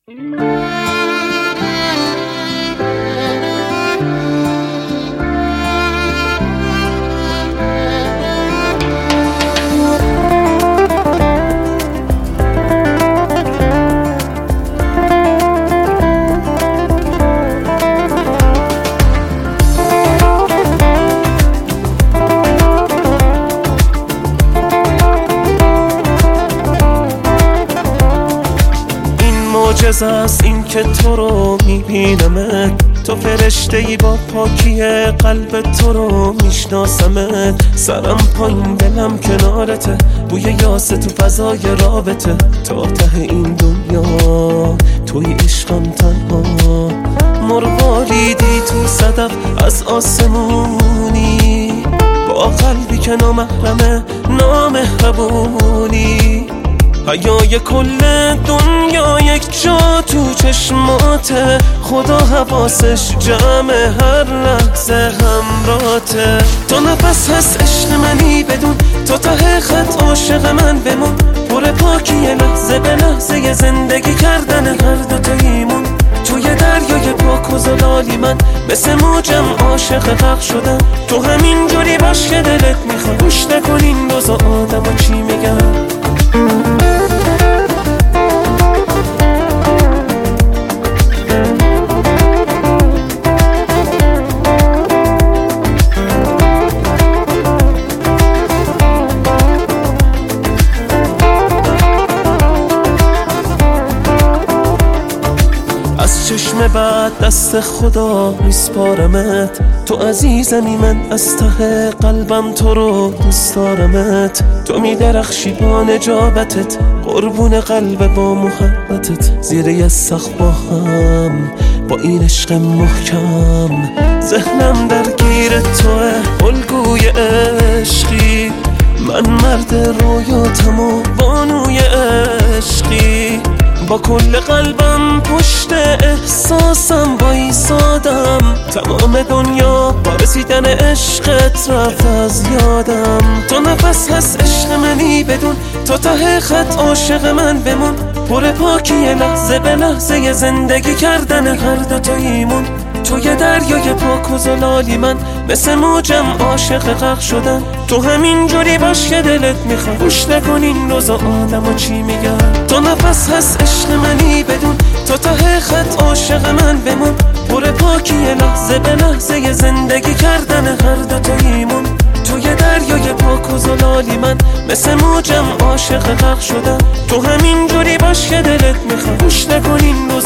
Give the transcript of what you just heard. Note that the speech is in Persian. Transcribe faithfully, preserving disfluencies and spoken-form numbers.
معجزه است این که تو رو میبینمت، تو فرشته ای با پاکی قلب تو رو میشناسمت. سرم پایین دلم کنارته، بوی یاسه تو فضای رابطه. تا ته این دنیا توی عشقم تنها، مرواریدی تو صدف از آسمونی، با قلبی که نامحرمه نامهربونی. حیای کل دنیا یک جا تو چشماته، خدا حواسش جمع هر لحظه همراته. تو نفس هست عشق منی بدون، تو ته خط عاشق من بمون. پر پاکی لحظه به لحظه زندگی کردن هر دوتاییمون. توی دریای پاک و زلالی من مثل موجم عاشق غرق شدم. تو همین جوری باش که دلت میخواد، گوش نکن این روزا آدم ها چی میگن. از چشم بعد دست خدا میسپارمت، تو عزیزمی من از ته قلبم تو رو دوست دارمت. تو میدرخشی با نجابتت، قربون قلب با محبتت. زیر یه سقف با هم با این عشق محکم، ذهنم درگیر توه الگوی عشقی. من مرد رویاتم و بانوی عشقی، با کل قلبم پشت احساسم بایستادم. تمام دنیا با رسیدن عشقت رفت از یادم. تو نفس هست عشق منی بدون، تو ته خط عاشق من بمون. پر پاکی لحظه به لحظه زندگی کردن هر دوتاییمون. توی دریای پاک و زلالی من مثل موجم عاشق غرق شدم. تو همین جوری باش که دلت میخواد، گوش نکن این روزا آدم ها چی میگن. تو نفس هست عشق منی بدون، تو ته خط عاشق من بمون. پر پاکی لحظه به لحظه زندگی کردن هر دوتاییمون. توی دریای پاک و زلالی من مثل موجم عاشق غرق شدم. تو همین جوری باش که دلت میخواد، گوش نکن این